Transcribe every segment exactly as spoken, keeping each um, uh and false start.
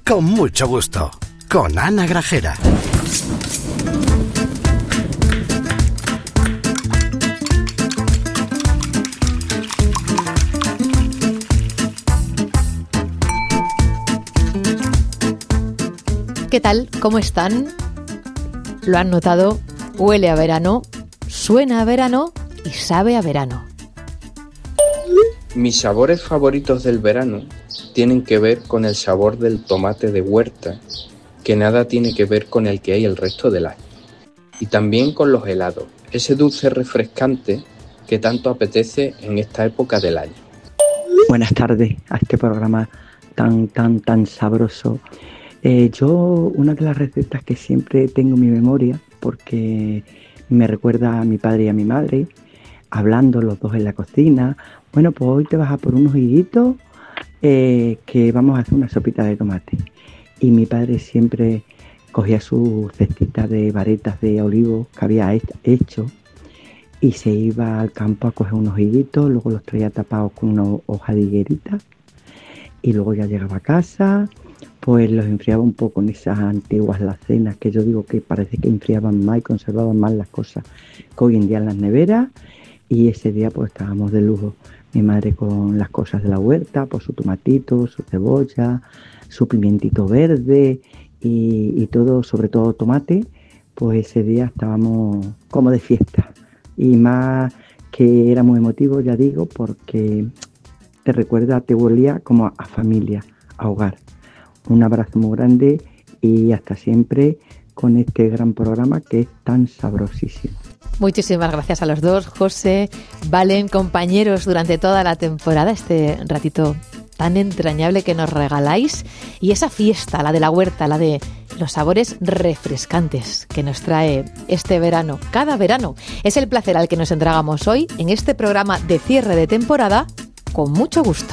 con mucho gusto, con Ana Grajera. ¿Qué tal? ¿Cómo están? ¿Lo han notado? Huele a verano, suena a verano y sabe a verano. Mis sabores favoritos del verano tienen que ver con el sabor del tomate de huerta, que nada tiene que ver con el que hay el resto del año. Y también con los helados, ese dulce refrescante que tanto apetece en esta época del año. Buenas tardes a este programa tan, tan, tan sabroso. Eh, yo, una de las recetas que siempre tengo en mi memoria, porque me recuerda a mi padre y a mi madre, hablando los dos en la cocina. Bueno, pues hoy te vas a por unos higuitos eh, que vamos a hacer una sopita de tomate. Y mi padre siempre cogía su cestita de varetas de olivo que había hecho y se iba al campo a coger unos higuitos, luego los traía tapados con una hoja de higuerita y luego ya llegaba a casa, pues los enfriaba un poco en esas antiguas lacenas que yo digo que parece que enfriaban más y conservaban más las cosas que hoy en día en las neveras. Y ese día pues estábamos de lujo, mi madre con las cosas de la huerta, pues su tomatito, su cebolla, su pimientito verde y, y todo, sobre todo tomate, pues ese día estábamos como de fiesta. Y más que era muy emotivo, ya digo, porque te recuerda, te volvía como a familia, a hogar. Un abrazo muy grande y hasta siempre con este gran programa que es tan sabrosísimo. Muchísimas gracias a los dos, José, Valen, compañeros durante toda la temporada, este ratito tan entrañable que nos regaláis y esa fiesta, la de la huerta, la de los sabores refrescantes que nos trae este verano, cada verano. Es el placer al que nos entregamos hoy en este programa de cierre de temporada con mucho gusto.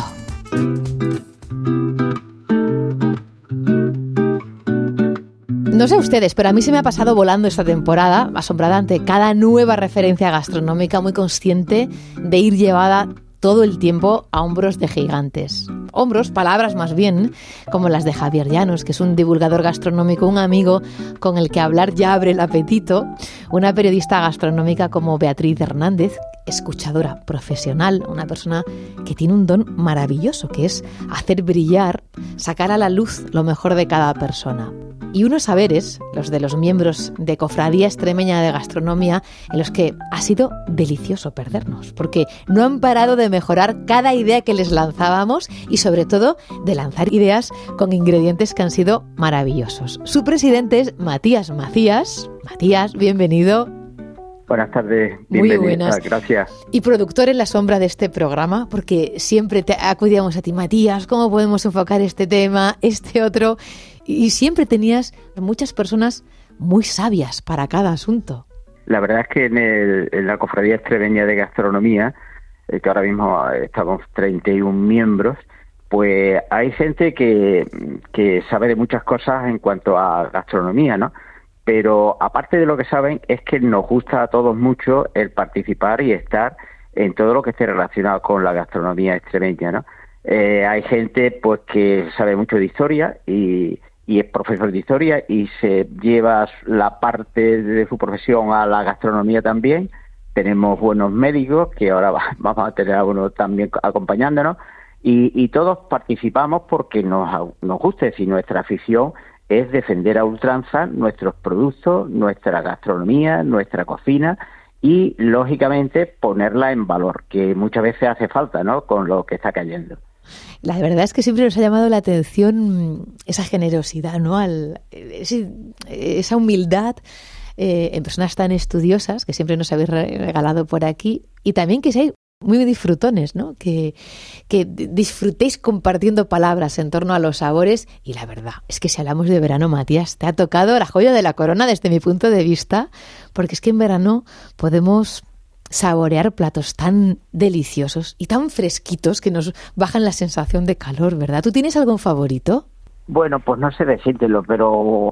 No sé ustedes, pero a mí se me ha pasado volando esta temporada, asombrada ante cada nueva referencia gastronómica, muy consciente de ir llevada todo el tiempo a hombros de gigantes. Hombros, palabras más bien, como las de Javier Llanos, que es un divulgador gastronómico, un amigo con el que hablar ya abre el apetito, una periodista gastronómica como Beatriz Hernández, escuchadora profesional, una persona que tiene un don maravilloso, que es hacer brillar, sacar a la luz lo mejor de cada persona. Y unos saberes, los de los miembros de Cofradía Extremeña de Gastronomía, en los que ha sido delicioso perdernos, porque no han parado de mejorar cada idea que les lanzábamos y sobre todo de lanzar ideas con ingredientes que han sido maravillosos. Su presidente es Matías Macías. Matías, bienvenido. Buenas tardes, bienvenido. Muy buenas. Gracias. Y productor en la sombra de este programa, porque siempre te acudíamos a ti, Matías, ¿cómo podemos enfocar este tema, este otro? Y siempre tenías muchas personas muy sabias para cada asunto. La verdad es que en, el, en la Cofradía Extremeña de Gastronomía, eh, que ahora mismo estamos treinta y uno miembros, pues hay gente que, que sabe de muchas cosas en cuanto a gastronomía, ¿no? Pero aparte de lo que saben, es que nos gusta a todos mucho el participar y estar en todo lo que esté relacionado con la gastronomía extremeña, ¿no? Eh, hay gente pues que sabe mucho de historia y, y es profesor de historia y se lleva la parte de su profesión a la gastronomía también. Tenemos buenos médicos, que ahora va, vamos a tener a uno también acompañándonos, y, y todos participamos porque nos, nos gusta, si nuestra afición es defender a ultranza nuestros productos, nuestra gastronomía, nuestra cocina y, lógicamente, ponerla en valor, que muchas veces hace falta, ¿no?, con lo que está cayendo. La verdad es que siempre nos ha llamado la atención esa generosidad, ¿no?, Al, ese, esa humildad eh, en personas tan estudiosas que siempre nos habéis regalado por aquí, y también que seáis muy disfrutones, ¿no? Que, que disfrutéis compartiendo palabras en torno a los sabores. Y la verdad es que si hablamos de verano, Matías, te ha tocado la joya de la corona desde mi punto de vista, porque es que en verano podemos saborear platos tan deliciosos y tan fresquitos que nos bajan la sensación de calor, ¿verdad? ¿Tú tienes algún favorito? Bueno, pues no sé decírtelo, pero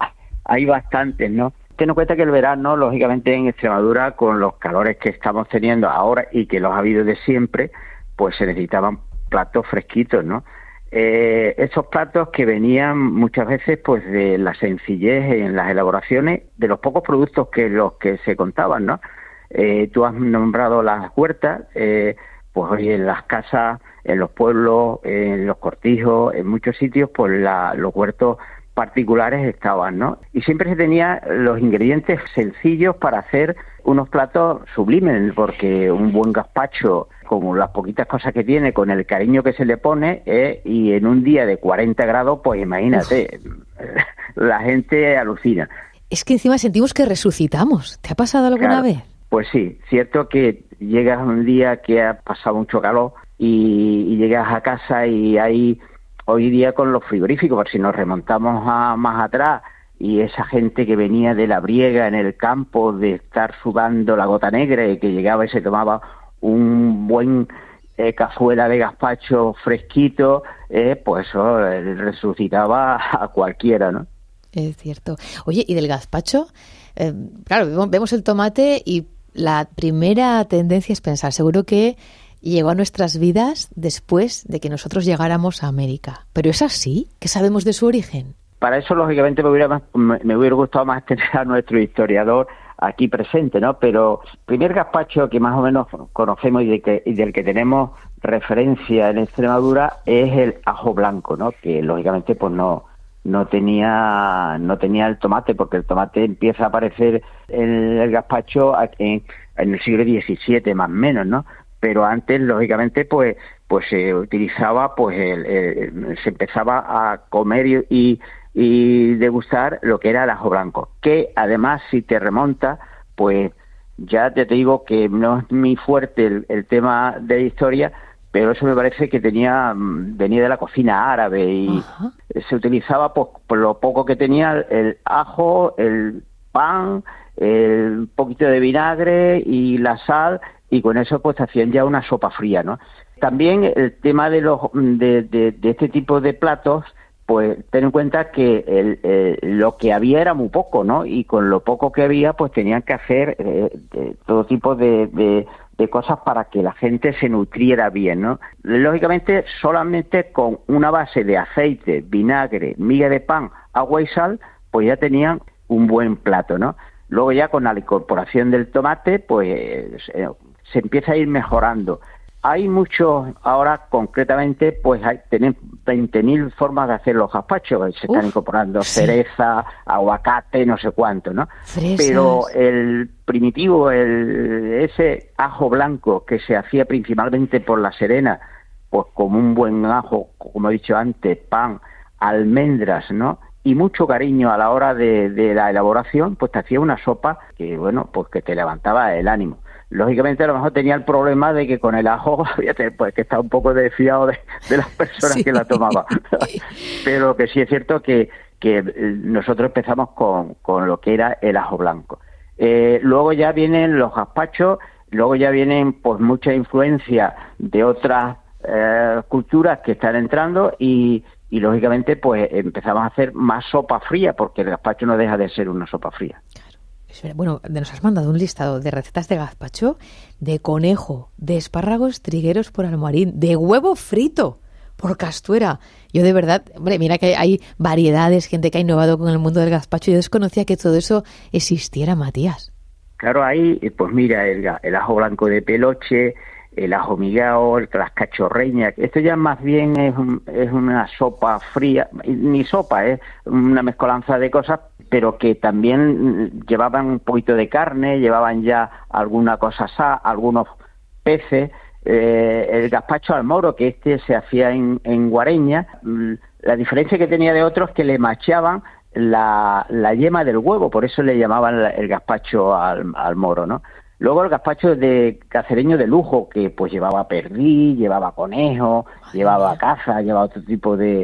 hay bastantes, ¿no? Ten en cuenta que el verano, lógicamente, en Extremadura, con los calores que estamos teniendo ahora y que los ha habido de siempre, pues se necesitaban platos fresquitos, ¿no? eh, esos platos que venían muchas veces pues de la sencillez en las elaboraciones, de los pocos productos que los que se contaban, ¿no? Eh, tú has nombrado las huertas, eh, pues hoy en las casas, en los pueblos, en los cortijos, en muchos sitios, pues la, los huertos particulares estaban, ¿no? Y siempre se tenía los ingredientes sencillos para hacer unos platos sublimes, porque un buen gazpacho, como las poquitas cosas que tiene, con el cariño que se le pone, eh, y en un día de cuarenta grados, pues imagínate, Uf. la gente alucina. Es que encima sentimos que resucitamos. ¿Te ha pasado alguna claro. vez? Pues sí, cierto que llegas un día que ha pasado mucho calor y, y llegas a casa y hay hoy día con los frigoríficos, por si nos remontamos a más atrás, y esa gente que venía de la briega en el campo, de estar sudando la gota negra, y que llegaba y se tomaba un buen eh, cazuela de gazpacho fresquito, eh, pues eso eh, resucitaba a cualquiera, ¿no? Es cierto. Oye, ¿y del gazpacho? Eh, claro, vemos el tomate y la primera tendencia es pensar, seguro que llegó a nuestras vidas después de que nosotros llegáramos a América. ¿Pero es así? ¿Qué sabemos de su origen? Para eso, lógicamente, me hubiera, más, me hubiera gustado más tener a nuestro historiador aquí presente, ¿no? Pero el primer gazpacho que más o menos conocemos y, de que, y del que tenemos referencia en Extremadura es el ajo blanco, ¿no? Que, lógicamente, pues no... no tenía no tenía el tomate, porque el tomate empieza a aparecer en el gazpacho en, en el siglo diecisiete más o menos, ¿no? Pero antes, lógicamente, pues pues se utilizaba, pues el, el, se empezaba a comer y, y, y degustar lo que era el ajo blanco, que además, si te remonta, pues ya te, te digo que no es muy fuerte el, el tema de historia, pero eso me parece que tenía venía de la cocina árabe y Ajá. se utilizaba pues, por lo poco que tenía el ajo, el pan, el poquito de vinagre y la sal, y con eso pues hacían ya una sopa fría, ¿no? También el tema de los de, de, de este tipo de platos, pues ten en cuenta que el, el, lo que había era muy poco, ¿no? Y con lo poco que había, pues tenían que hacer eh, de, todo tipo de, de de cosas para que la gente se nutriera bien, ¿no? Lógicamente, solamente con una base de aceite, vinagre, miga de pan, agua y sal, pues ya tenían un buen plato, ¿no? Luego ya con la incorporación del tomate, pues eh, se empieza a ir mejorando. Hay muchos, ahora concretamente, pues hay, tienen veinte mil formas de hacer los gazpachos. Se Uf, están incorporando sí. cereza, aguacate, no sé cuánto, ¿no? Fresas. Pero el primitivo, el ese ajo blanco que se hacía principalmente por La Serena, pues como un buen ajo, como he dicho antes, pan, almendras, ¿no? Y mucho cariño a la hora de, de la elaboración, pues te hacía una sopa que, bueno, pues que te levantaba el ánimo. Lógicamente, a lo mejor tenía el problema de que con el ajo, fíjate, pues que estaba un poco desfiado de, de las personas sí. que la tomaban. Pero que sí es cierto que, que nosotros empezamos con, con lo que era el ajo blanco. Eh, luego ya vienen los gazpachos, luego ya vienen pues mucha influencia de otras eh, culturas que están entrando y, y lógicamente pues empezamos a hacer más sopa fría, porque el gazpacho no deja de ser una sopa fría. Bueno, nos has mandado un listado de recetas de gazpacho, de conejo, de espárragos trigueros por almoharín, de huevo frito por castuera. Yo de verdad, hombre, mira que hay variedades, gente que ha innovado con el mundo del gazpacho. Yo desconocía que todo eso existiera, Matías. Claro, hay, pues mira, el, el ajo blanco de peloche, el ajo migao, las cachorreñas. Esto ya más bien es, un, es una sopa fría, ni sopa, es una mezcolanza de cosas, pero que también llevaban un poquito de carne, llevaban ya alguna cosa asada, algunos peces. Eh, el gazpacho al moro, que este se hacía en, en Guareña, la diferencia que tenía de otros es que le machaban la, la yema del huevo, por eso le llamaban el gazpacho al, al moro, ¿no? Luego el gazpacho de cacereño de lujo, que pues llevaba perdiz, llevaba conejo, Ay, llevaba caza, llevaba otro tipo de,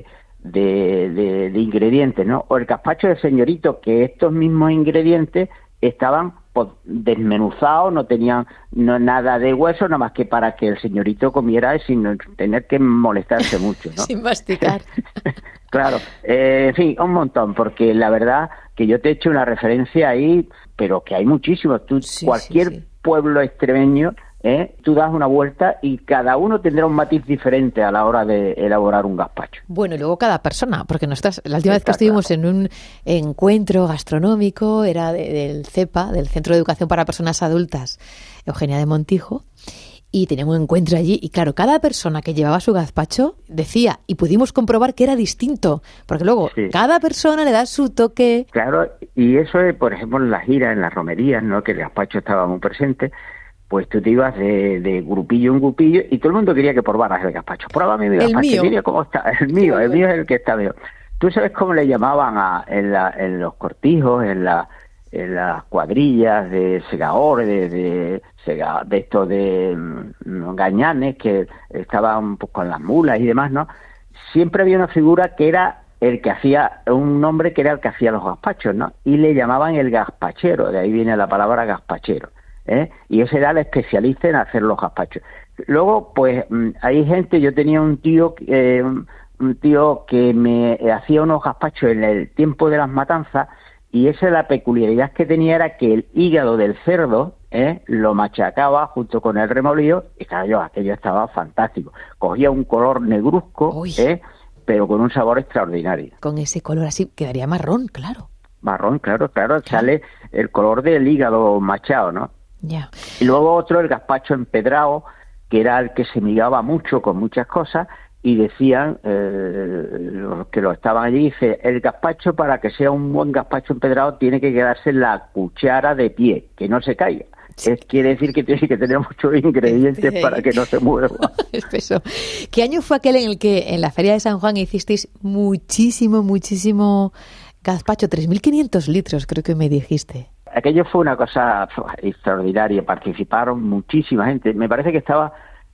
de, de, de ingredientes, ¿no? O el gazpacho de señorito, que estos mismos ingredientes estaban pues, desmenuzados, no tenían no, nada de hueso, nada más que para que el señorito comiera sin tener que molestarse mucho, ¿no? Sin masticar. Claro, eh, en fin, un montón, porque la verdad que yo te he hecho una referencia ahí, pero que hay muchísimos. Tú, sí, cualquier sí, sí. pueblo extremeño ¿eh? Tú das una vuelta y cada uno tendrá un matiz diferente a la hora de elaborar un gazpacho. Bueno, y luego cada persona, porque nosotras, la última vez que estuvimos en un encuentro gastronómico era de, del CEPA, del Centro de Educación para Personas Adultas, Eugenia de Montijo, y teníamos un encuentro allí y claro, cada persona que llevaba su gazpacho decía, y pudimos comprobar que era distinto, porque luego sí. cada persona le da su toque. Claro, y eso es, por ejemplo, en las giras, en las romerías, ¿no? Que el gazpacho estaba muy presente, pues tú te ibas de, de grupillo en grupillo y todo el mundo quería que probaras el gazpacho. Pruébame mi gazpacho, mira cómo está, el mío, el mío es el que está mejor. ¿Tú sabes cómo le llamaban a, en, la, en los cortijos, en la... en las cuadrillas de segadores, de, de, sega, de estos de mm, gañanes que estaban pues, con las mulas y demás, ¿no? Siempre había una figura que era el que hacía, un hombre que era el que hacía los gazpachos, ¿no? Y le llamaban el gazpachero, de ahí viene la palabra gazpachero, ¿eh? Y ese era el especialista en hacer los gazpachos. Luego, pues, hay gente, yo tenía un tío, eh, un tío que me hacía unos gazpachos en el tiempo de las matanzas. Y esa es la peculiaridad que tenía, era que el hígado del cerdo ¿eh? lo machacaba junto con el remolino y claro, yo, aquello estaba fantástico. Cogía un color negruzco, ¿eh? pero con un sabor extraordinario. Con ese color así quedaría marrón, claro. Marrón, claro, claro, claro. Sale el color del hígado machado, ¿no? Ya. Y luego otro, el gazpacho empedrado, que era el que se migaba mucho con muchas cosas. Y decían, eh, los que lo estaban allí, dice, el gazpacho para que sea un buen gazpacho empedrado tiene que quedarse la cuchara de pie, que no se caiga. Sí. Es, quiere decir que tiene que tener muchos ingredientes este... para que no se mueva. Espeso. ¿Qué año fue aquel en el que en la Feria de San Juan hicisteis muchísimo, muchísimo gazpacho? tres mil quinientos litros, creo que me dijiste. Aquello fue una cosa extraordinaria, participaron muchísima gente. Me parece que estaba...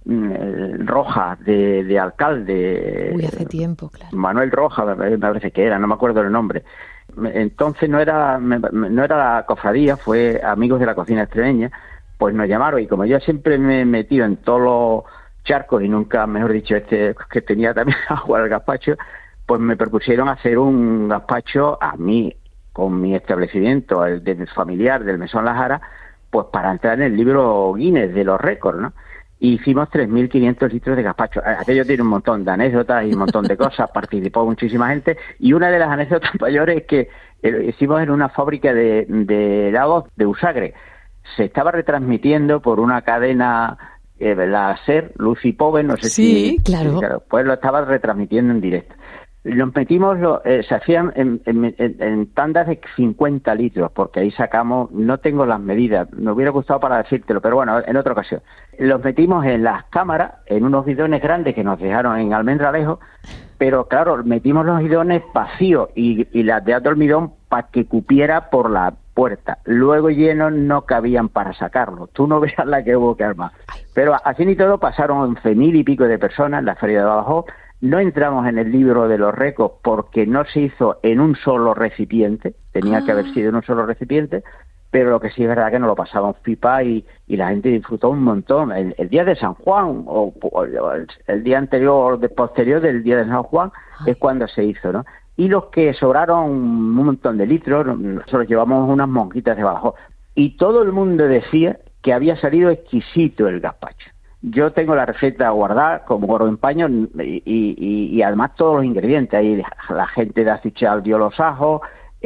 Roja de, de alcalde. Uy, hace tiempo, claro. Manuel Roja, me parece que era, no me acuerdo el nombre. Entonces no era no era la cofradía, fue Amigos de la Cocina Extremeña, pues nos llamaron y como yo siempre me he metido en todos los charcos y nunca, mejor dicho, este que tenía también agua al gazpacho, pues me propusieron hacer un gazpacho a mí, con mi establecimiento, el de familiar del Mesón La Jara, pues para entrar en el libro Guinness de los récords, ¿no? Y hicimos tres mil quinientos litros de gazpacho. Aquello tiene un montón de anécdotas y un montón de cosas, participó muchísima gente, y una de las anécdotas mayores es que eh, hicimos en una fábrica de, de helados de Usagre. Se estaba retransmitiendo por una cadena, eh, la SER, Luz y Pobre, no sé sí, si... claro. Sí, claro. Pues lo estaba retransmitiendo en directo. Los metimos, lo, eh, se hacían en, en, en, en tandas de cincuenta litros, porque ahí sacamos, no tengo las medidas, me hubiera gustado para decírtelo, pero bueno, en otra ocasión. Los metimos en las cámaras, en unos bidones grandes que nos dejaron en Almendralejo, pero claro, metimos los bidones vacíos y, y las de almidón para que cupiera por la puerta. Luego llenos no cabían para sacarlo. Tú no veas la que hubo que armar. Pero así ni todo pasaron once mil y pico de personas en la Feria de Badajoz. No entramos en el libro de los récords porque no se hizo en un solo recipiente, tenía ah. que haber sido en un solo recipiente, pero lo que sí es verdad que nos lo pasamos pipa y, y la gente disfrutó un montón. El, el día de San Juan, o, o el, el día anterior, de, posterior del día de San Juan, Ay. es cuando se hizo, ¿no? Y los que sobraron un montón de litros, nosotros llevamos unas monjitas de Badajoz, y todo el mundo decía que había salido exquisito el gazpacho. Yo tengo la receta guardada como oro en paño y, y, y además todos los ingredientes. Ahí la gente de Azuchal dio los ajos,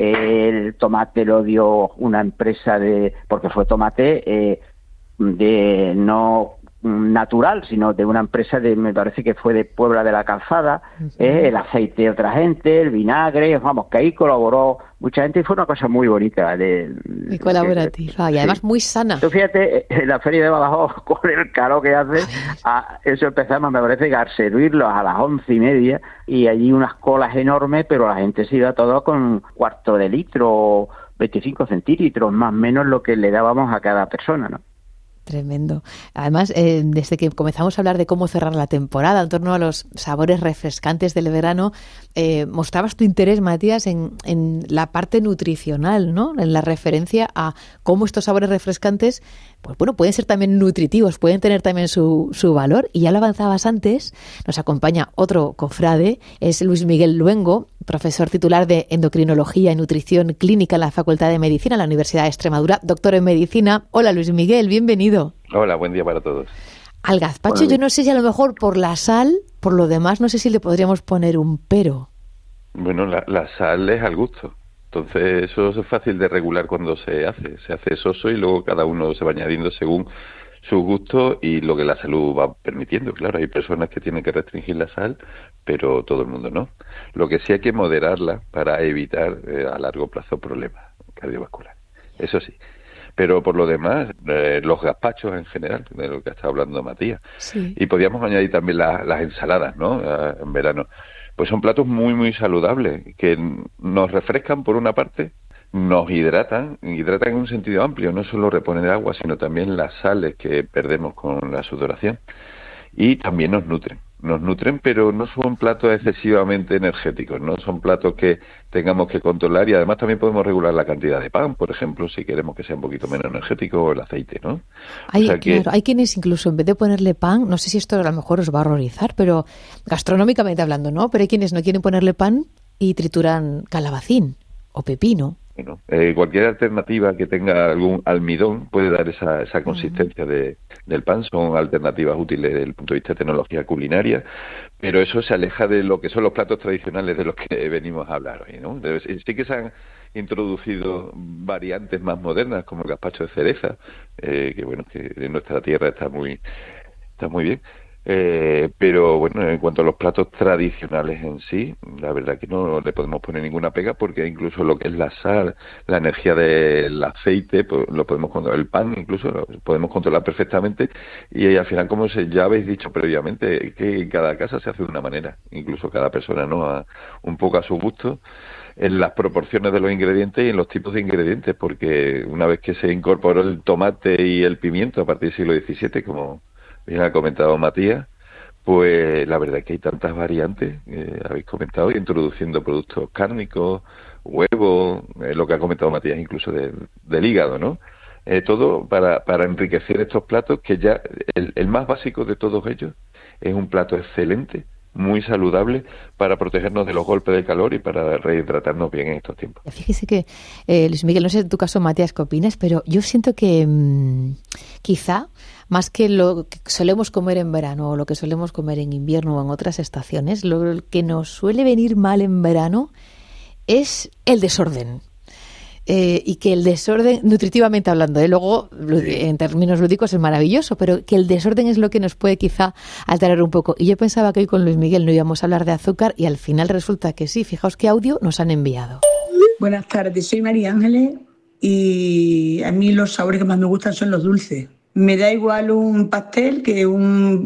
el tomate lo dio una empresa de, porque fue tomate eh, de no natural, sino de una empresa de, me parece que fue de Puebla de la Calzada, uh-huh. eh, el aceite de otra gente, el vinagre, vamos, que ahí colaboró mucha gente y fue una cosa muy bonita. De, muy colaborativa y además sí. muy sana. Tú fíjate, en la Feria de Badajoz, con el calor que hace, a, eso empezamos, me parece, a servirlos a las once y media y allí unas colas enormes, pero la gente se iba todo con un cuarto de litro, veinticinco centilitros, más o menos lo que le dábamos a cada persona, ¿no? Tremendo. Además, eh, desde que comenzamos a hablar de cómo cerrar la temporada en torno a los sabores refrescantes del verano, eh, mostrabas tu interés, Matías, en, en la parte nutricional, ¿no? En la referencia a cómo estos sabores refrescantes, pues bueno, pueden ser también nutritivos, pueden tener también su, su valor. Y ya lo avanzabas antes, nos acompaña otro cofrade, es Luis Miguel Luengo, profesor titular de Endocrinología y Nutrición Clínica en la Facultad de Medicina de la Universidad de Extremadura, doctor en Medicina. Hola, Luis Miguel, bienvenido. bienvenido. Hola, buen día para todos. Al gazpacho Bueno, yo no sé si a lo mejor por la sal, por lo demás no sé si le podríamos poner un pero. Bueno, la, la sal es al gusto. Entonces, eso es fácil de regular cuando se hace. Se hace soso y luego cada uno se va añadiendo según su gusto y lo que la salud va permitiendo. Claro, hay personas que tienen que restringir la sal, pero todo el mundo no. Lo que sí hay que moderarla para evitar eh, a largo plazo problemas cardiovasculares. Eso sí. Pero por lo demás, eh, los gazpachos en general, de lo que está hablando Matías. Sí. Y podríamos añadir también la, las ensaladas, ¿no? Eh, en verano. Pues son platos muy, muy saludables, que nos refrescan por una parte, nos hidratan, hidratan en un sentido amplio, no solo reponer agua, sino también las sales que perdemos con la sudoración. Y también nos nutren. Nos nutren, pero no son platos excesivamente energéticos, no son platos que tengamos que controlar y además también podemos regular la cantidad de pan, por ejemplo, si queremos que sea un poquito menos energético o el aceite, ¿no? Hay, o sea que... claro, hay quienes incluso en vez de ponerle pan, no sé si esto a lo mejor os va a horrorizar, pero gastronómicamente hablando, ¿no? Pero hay quienes no quieren ponerle pan y trituran calabacín o pepino. Bueno, eh, cualquier alternativa que tenga algún almidón puede dar esa, esa consistencia uh-huh. de, del pan. Son alternativas útiles desde el punto de vista de tecnología culinaria, pero eso se aleja de lo que son los platos tradicionales de los que venimos a hablar hoy, ¿no? Sí que se han introducido variantes más modernas, como el gazpacho de cereza, eh, que bueno, que en nuestra tierra está muy, está muy bien. Eh, pero bueno, en cuanto a los platos tradicionales en sí, la verdad que no le podemos poner ninguna pega porque incluso lo que es la sal, la energía del aceite, pues lo podemos controlar, el pan incluso lo podemos controlar perfectamente y al final, como se, ya habéis dicho previamente, que en cada casa se hace de una manera, incluso cada persona, ¿no? A, un poco a su gusto, en las proporciones de los ingredientes y en los tipos de ingredientes, porque una vez que se incorporó el tomate y el pimiento a partir del siglo diecisiete, como bien ha comentado Matías, pues la verdad es que hay tantas variantes, eh, habéis comentado, introduciendo productos cárnicos, huevos, eh, lo que ha comentado Matías incluso de, del hígado, ¿no? Eh, todo para, para enriquecer estos platos que ya, el, el más básico de todos ellos es un plato excelente, muy saludable para protegernos de los golpes de calor y para rehidratarnos bien en estos tiempos. Fíjese que, eh, Luis Miguel, no sé en tu caso, Matías, qué opinas, pero yo siento que mmm, quizá más que lo que solemos comer en verano o lo que solemos comer en invierno o en otras estaciones, lo que nos suele venir mal en verano es el desorden. Eh, y que el desorden, nutritivamente hablando, ¿eh? luego sí. en términos lúdicos es maravilloso, pero que el desorden es lo que nos puede quizá alterar un poco. Y yo pensaba que hoy con Luis Miguel no íbamos a hablar de azúcar y al final resulta que sí. Fijaos qué audio nos han enviado. Buenas tardes, soy María Ángeles y a mí los sabores que más me gustan son los dulces. Me da igual un pastel que un,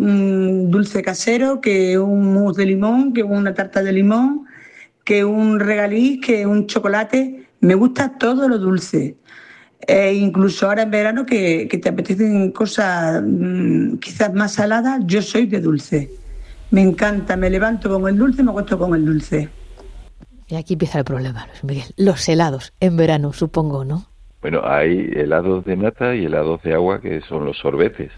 un dulce casero, que un mousse de limón, que una tarta de limón, que un regaliz, que un chocolate. Me gusta todo lo dulce. E incluso ahora en verano que, que te apetecen cosas mmm, quizás más saladas, yo soy de dulce. Me encanta, me levanto con el dulce, me acuesto con el dulce. Y aquí empieza el problema, Luis Miguel. Los helados en verano, supongo, ¿no? Bueno, hay helados de nata y helados de agua que son los sorbetes.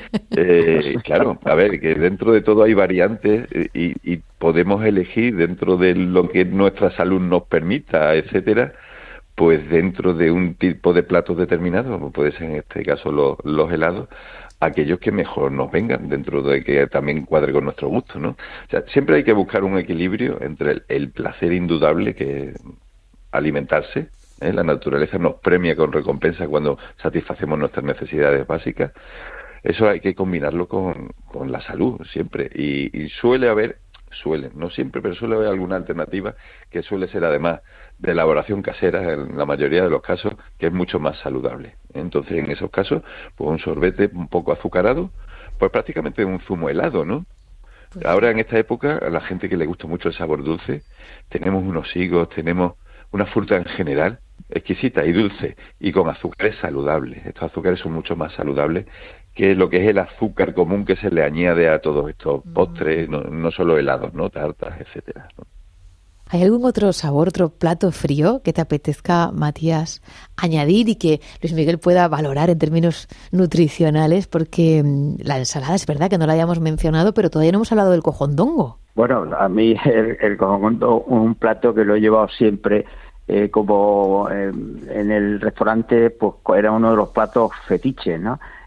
eh, claro, a ver, que dentro de todo hay variantes y, y podemos elegir dentro de lo que nuestra salud nos permita, etcétera, pues dentro de un tipo de platos determinados, como puede ser en este caso los, los helados, aquellos que mejor nos vengan, dentro de que también cuadre con nuestro gusto, ¿no? O sea, siempre hay que buscar un equilibrio entre el, el placer indudable que es alimentarse. ¿Eh? La naturaleza nos premia con recompensa cuando satisfacemos nuestras necesidades básicas. Eso hay que combinarlo con, con la salud siempre. Y, y suele haber, suele, no siempre, pero suele haber alguna alternativa que suele ser además de elaboración casera en la mayoría de los casos, que es mucho más saludable. Entonces, en esos casos, pues un sorbete un poco azucarado, pues prácticamente un zumo helado, ¿no? Pues ahora en esta época, a la gente que le gusta mucho el sabor dulce, tenemos unos higos, tenemos una fruta en general exquisita y dulce y con azúcares saludables. Estos azúcares son mucho más saludables que lo que es el azúcar común que se le añade a todos estos postres, no, no solo helados, no tartas, etcétera, ¿no? ¿Hay algún otro sabor, otro plato frío que te apetezca, Matías, añadir y que Luis Miguel pueda valorar en términos nutricionales? Porque la ensalada es verdad que no la hayamos mencionado, pero todavía no hemos hablado del cojondongo. Bueno, a mí el, el cojondongo, un plato que lo he llevado siempre eh, como eh, en el restaurante, pues era uno de los platos fetiches, ¿no?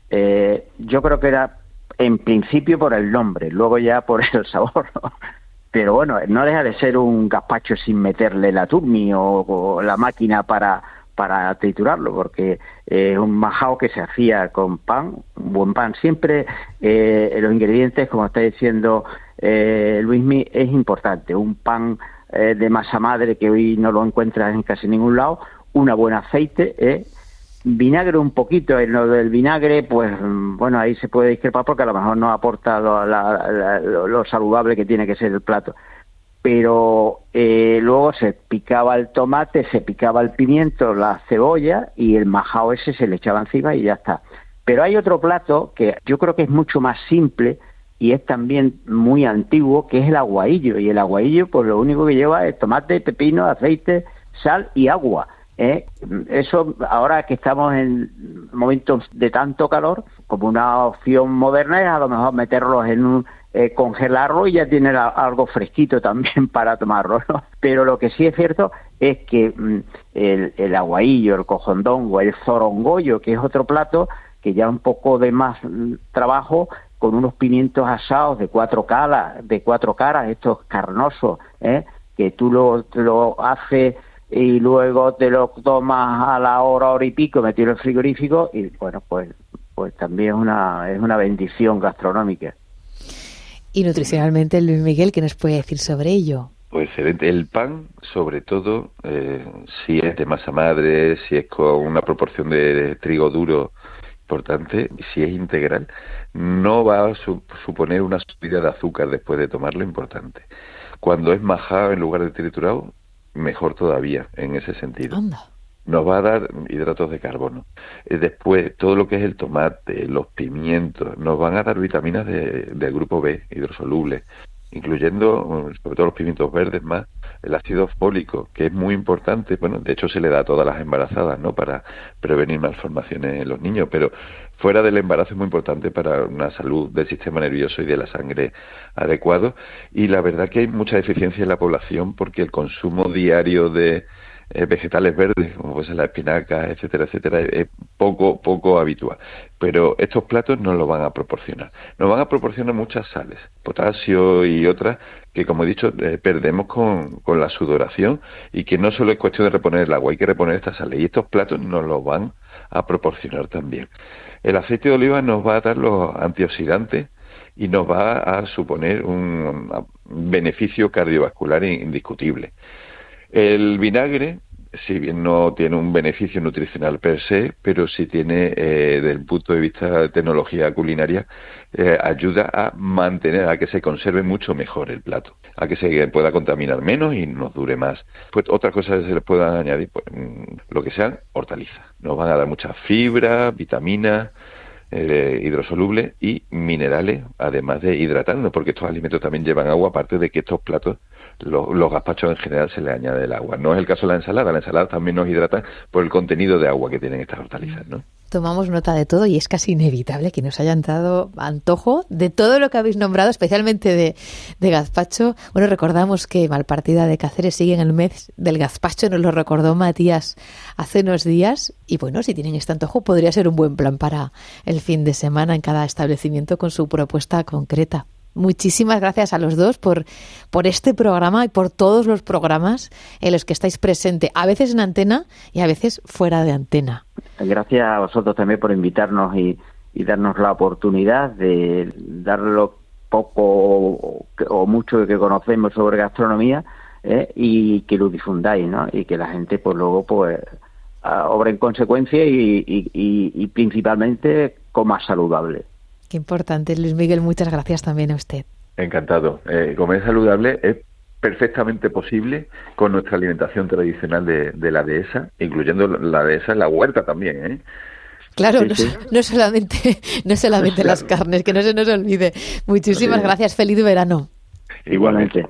Eh, yo creo que era en principio por el nombre, luego ya por el sabor, ¿no? Pero bueno, no deja de ser un gazpacho sin meterle la turmi o, o la máquina para, para triturarlo, porque es eh, un majao que se hacía con pan, un buen pan. Siempre eh, los ingredientes, como está diciendo eh, Luismi, es importante. Un pan eh, de masa madre que hoy no lo encuentras en casi ningún lado, una buen aceite, eh, vinagre un poquito. En lo del vinagre, pues bueno, ahí se puede discrepar porque a lo mejor no aporta lo, la, la, lo, lo saludable que tiene que ser el plato. Pero eh, luego se picaba el tomate, se picaba el pimiento, la cebolla y el majao ese se le echaba encima y ya está. Pero hay otro plato que yo creo que es mucho más simple y es también muy antiguo, que es el aguaillo. Y el aguaillo, pues lo único que lleva es tomate, pepino, aceite, sal y agua. ¿Eh? Eso, ahora que estamos en momentos de tanto calor, como una opción moderna es a lo mejor meterlos en un, eh, congelarlo y ya tiene la, algo fresquito también para tomarlo, ¿no? Pero lo que sí es cierto es que mm, el, el aguaillo, el cojondongo, el zorongollo, que es otro plato que ya un poco de más mm, trabajo, con unos pimientos asados de cuatro caras, de cuatro caras, estos carnosos, ¿eh? Que tú lo, lo haces y luego te lo tomas a la hora, hora y pico, metido en el frigorífico y bueno, pues pues también es una es una bendición gastronómica. Y nutricionalmente, Luis Miguel, ¿qué nos puede decir sobre ello? Pues el pan, sobre todo, eh, si es de masa madre, si es con una proporción de trigo duro importante, si es integral, no va a su- suponer una subida de azúcar después de tomarlo importante. Cuando es majado en lugar de triturado, mejor todavía en ese sentido. Anda. Nos va a dar hidratos de carbono. Eh, Después, todo lo que es el tomate, los pimientos, nos van a dar vitaminas de, del grupo B, hidrosolubles, incluyendo, mm, sobre todo los pimientos verdes más, el ácido fólico, que es muy importante. Bueno, de hecho se le da a todas las embarazadas, ¿no?, para prevenir malformaciones en los niños, pero fuera del embarazo es muy importante para una salud del sistema nervioso y de la sangre adecuado. Y la verdad que hay mucha deficiencia en la población porque el consumo diario de eh, vegetales verdes, como pues la espinaca, etcétera, etcétera, es poco, poco habitual. Pero estos platos nos lo van a proporcionar. Nos van a proporcionar muchas sales, potasio y otras que, como he dicho, eh, perdemos con, con la sudoración, y que no solo es cuestión de reponer el agua, hay que reponer estas sales. Y estos platos nos los van a proporcionar también. El aceite de oliva nos va a dar los antioxidantes y nos va a suponer un beneficio cardiovascular indiscutible. El vinagre, si bien no tiene un beneficio nutricional per se, pero sí tiene, eh, desde el punto de vista de tecnología culinaria, eh, ayuda a mantener, a que se conserve mucho mejor el plato, a que se pueda contaminar menos y nos dure más. Pues otras cosas que se les puedan añadir, pues, lo que sean hortalizas. Nos van a dar mucha fibra, vitaminas, eh, hidrosolubles y minerales, además de hidratarnos, porque estos alimentos también llevan agua, aparte de que estos platos, los, los gazpachos en general, se les añade el agua. No es el caso de la ensalada, la ensalada también nos hidrata por el contenido de agua que tienen estas hortalizas, ¿no? Tomamos nota de todo y es casi inevitable que nos hayan dado antojo de todo lo que habéis nombrado, especialmente de, de gazpacho. Bueno, recordamos que Malpartida de Cáceres sigue en el mes del gazpacho, nos lo recordó Matías hace unos días. Y bueno, si tienen este antojo, podría ser un buen plan para el fin de semana en cada establecimiento con su propuesta concreta. Muchísimas gracias a los dos por, por este programa y por todos los programas en los que estáis presentes, a veces en antena y a veces fuera de antena. Gracias a vosotros también por invitarnos y, y darnos la oportunidad de dar lo poco o, o mucho que conocemos sobre gastronomía, ¿eh? Y que lo difundáis, ¿no? Y que la gente pues luego pues obra en consecuencia y, y, y, y principalmente coma saludable. Qué importante, Luis Miguel, muchas gracias también a usted. Encantado. Eh, comer saludable es perfectamente posible con nuestra alimentación tradicional de, de la dehesa, incluyendo la dehesa en la huerta también, ¿eh? Claro, Sí, no, sí. no solamente, no solamente las carnes, que no se nos olvide. Muchísimas Sí. gracias, feliz verano. Igualmente.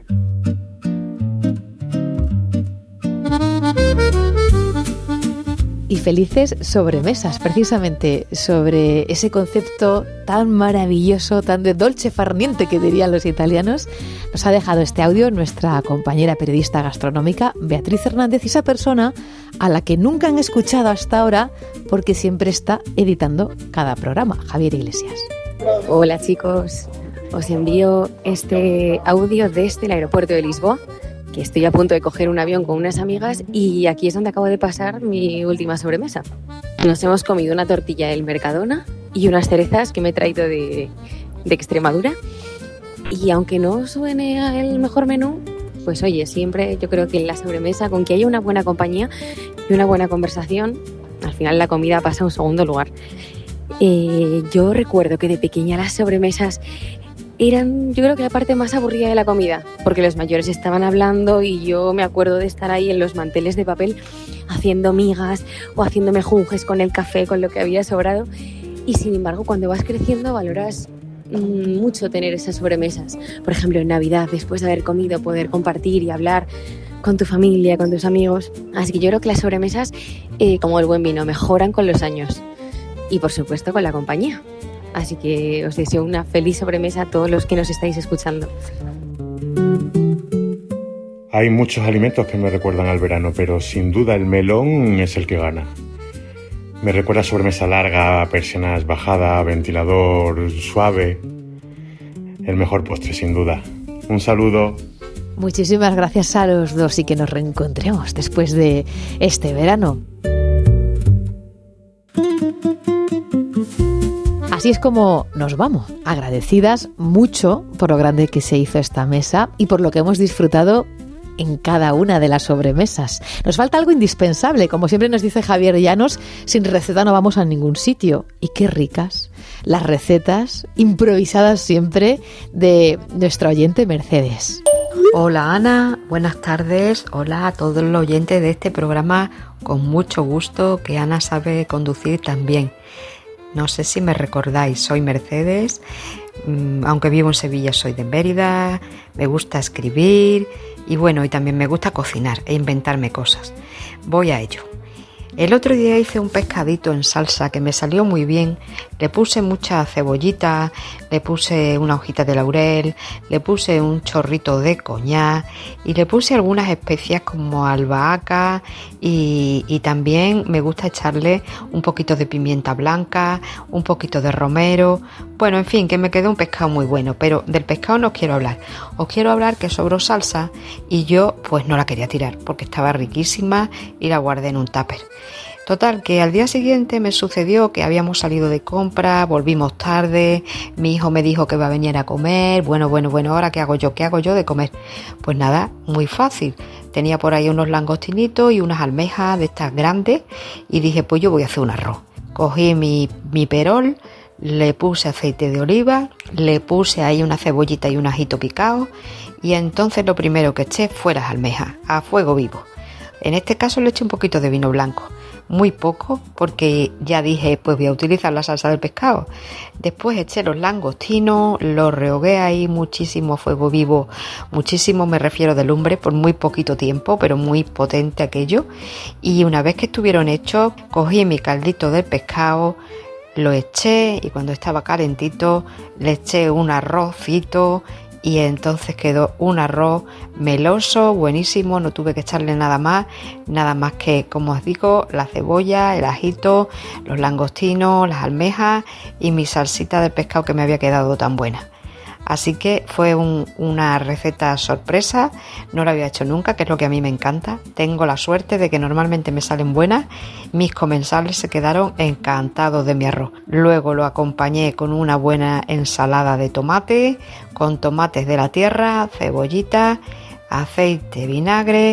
y felices sobremesas, precisamente sobre ese concepto tan maravilloso, tan de dolce far niente que dirían los italianos. Nos ha dejado este audio nuestra compañera periodista gastronómica Beatriz Hernández, y esa persona a la que nunca han escuchado hasta ahora porque siempre está editando cada programa, Javier Iglesias. Hola chicos, os envío este audio desde el aeropuerto de Lisboa, que estoy a punto de coger un avión con unas amigas y aquí es donde acabo de pasar mi última sobremesa. Nos hemos comido una tortilla del Mercadona y unas cerezas que me he traído de, de Extremadura, y aunque no suene el mejor menú, pues oye, siempre yo creo que en la sobremesa, con que haya una buena compañía y una buena conversación, al final la comida pasa a un segundo lugar. Eh, yo recuerdo que de pequeña las sobremesas eran, yo creo que la parte más aburrida de la comida, porque los mayores estaban hablando y yo me acuerdo de estar ahí en los manteles de papel haciendo migas o haciendo mejunjes con el café, con lo que había sobrado. Y sin embargo, cuando vas creciendo valoras mmm, mucho tener esas sobremesas. Por ejemplo, en Navidad, después de haber comido, poder compartir y hablar con tu familia, con tus amigos. Así que yo creo que las sobremesas, eh, como el buen vino, mejoran con los años. Y por supuesto con la compañía. Así que os deseo una feliz sobremesa a todos los que nos estáis escuchando. Hay muchos alimentos que me recuerdan al verano, pero sin duda el melón es el que gana. Me recuerda a sobremesa larga, persianas bajadas, ventilador suave. El mejor postre, sin duda. Un saludo. Muchísimas gracias a los dos y que nos reencontremos después de este verano. Así es como nos vamos, agradecidas mucho por lo grande que se hizo esta mesa y por lo que hemos disfrutado en cada una de las sobremesas. Nos falta algo indispensable, como siempre nos dice Javier Llanos, sin receta no vamos a ningún sitio. Y qué ricas las recetas improvisadas siempre de nuestra oyente Mercedes. Hola Ana, buenas tardes. Hola a todos los oyentes de este programa, con mucho gusto, que Ana sabe conducir también. No sé si me recordáis, soy Mercedes, aunque vivo en Sevilla soy de Mérida, me gusta escribir y bueno, y también me gusta cocinar e inventarme cosas. Voy a ello. El otro día hice un pescadito en salsa que me salió muy bien. Le puse mucha cebollita, le puse una hojita de laurel, le puse un chorrito de coñac y le puse algunas especias como albahaca y, y también me gusta echarle un poquito de pimienta blanca, un poquito de romero. Bueno, en fin, que me quedó un pescado muy bueno, pero del pescado no os quiero hablar. Os quiero hablar que sobró salsa y yo pues no la quería tirar porque estaba riquísima y la guardé en un tupper. Total, que al día siguiente me sucedió que habíamos salido de compra, volvimos tarde, mi hijo me dijo que iba a venir a comer, bueno, bueno, bueno, ¿ahora qué hago yo? ¿Qué hago yo de comer? Pues nada, muy fácil. Tenía por ahí unos langostinitos y unas almejas de estas grandes y dije, pues yo voy a hacer un arroz. Cogí mi, mi perol, le puse aceite de oliva, le puse ahí una cebollita y un ajito picado y entonces lo primero que eché fue las almejas, a fuego vivo. En este caso le eché un poquito de vino blanco, muy poco porque ya dije pues voy a utilizar la salsa del pescado. Después eché los langostinos, los rehogué ahí muchísimo a fuego vivo, muchísimo me refiero de lumbre, por muy poquito tiempo, pero muy potente aquello. Y una vez que estuvieron hechos, cogí mi caldito del pescado, lo eché y cuando estaba calentito le eché un arrocito. Y entonces quedó un arroz meloso, buenísimo, no tuve que echarle nada más, nada más que, como os digo, la cebolla, el ajito, los langostinos, las almejas y mi salsita de pescado que me había quedado tan buena. Así que fue un, una receta sorpresa, no la había hecho nunca, que es lo que a mí me encanta. Tengo la suerte de que normalmente me salen buenas. Mis comensales se quedaron encantados de mi arroz. Luego lo acompañé con una buena ensalada de tomate, con tomates de la tierra, cebollita, aceite, vinagre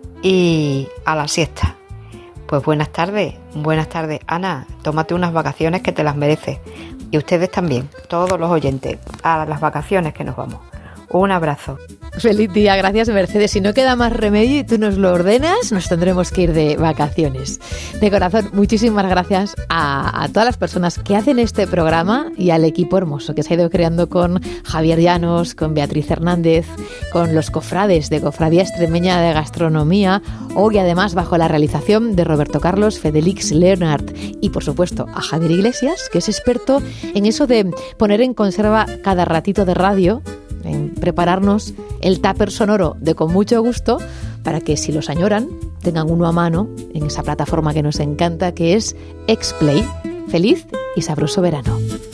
y a la siesta. Pues buenas tardes, buenas tardes Ana, tómate unas vacaciones que te las mereces. Y ustedes también, todos los oyentes, a las vacaciones que nos vamos. Un abrazo. Feliz día, gracias Mercedes. Si no queda más remedio y tú nos lo ordenas, nos tendremos que ir de vacaciones. De corazón, muchísimas gracias a, a todas las personas que hacen este programa y al equipo hermoso que se ha ido creando con Javier Llanos, con Beatriz Hernández, con los cofrades de Cofradía Extremeña de Gastronomía, hoy además bajo la realización de Roberto Carlos, Fedelix Leonard y por supuesto a Javier Iglesias, que es experto en eso de poner en conserva cada ratito de radio, en prepararnos el tupper sonoro de Con Mucho Gusto para que si los añoran tengan uno a mano en esa plataforma que nos encanta que es X-Play. Feliz y sabroso verano.